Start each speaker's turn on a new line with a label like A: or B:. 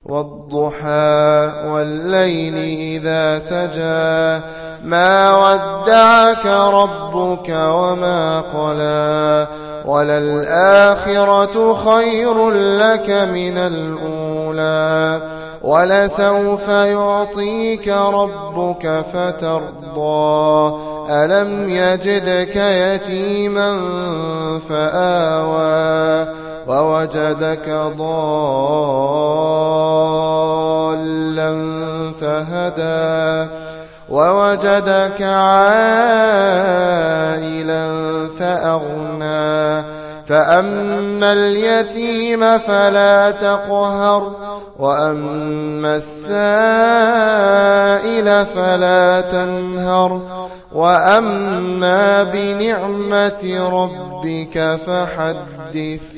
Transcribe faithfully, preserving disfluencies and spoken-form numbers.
A: والضحى والليل إذا سجى ما ودعك ربك وما قلى وللآخرة خير لك من الأولى ولسوف يعطيك ربك فترضى ألم يجدك يتيما فآوى ووجدك ضالا فهدى ووجدك عائلا فأغنى فأما اليتيم فلا تقهر وأما السائل فلا تنهر وأما بنعمة ربك فحدث.